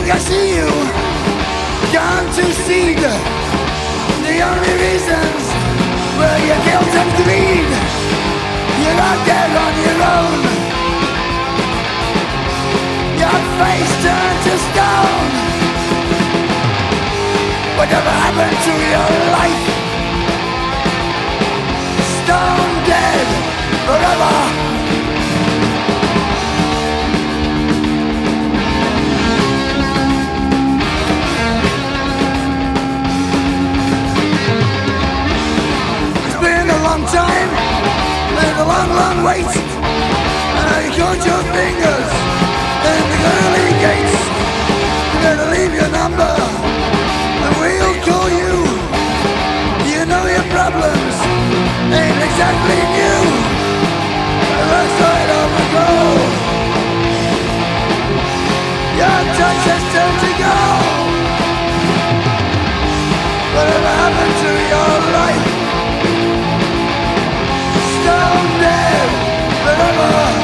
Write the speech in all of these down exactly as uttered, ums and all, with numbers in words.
I see you. Can't you see the, the only reasons were your guilt and greed? You're out there on your own. Your face turned to stone. Whatever happened to your life? Stone dead forever. Time, there's a long, long wait, and you count your fingers in the early gates. You gotta leave your number, and we'll call you. You know your problems ain't exactly new. The left side of the goal, your touch has turned to gold. Whatever happened to your life? Stone dead forever.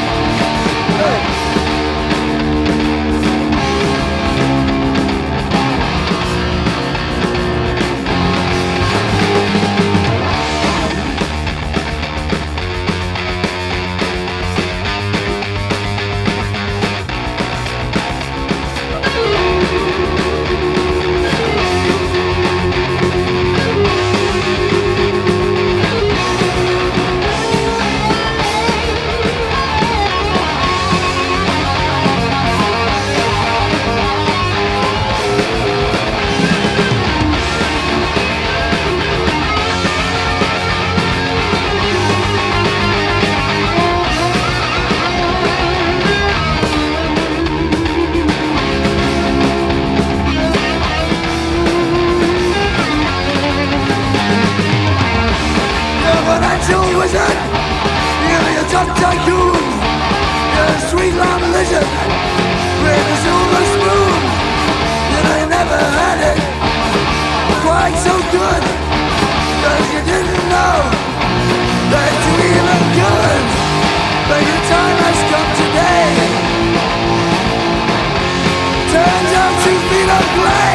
Wizard, you're a top tycoon, you're a sweet long lizard with a silver spoon. You know you never had it quite so good, cause you didn't know that you even could. But your time has come today. Turns out to be the play.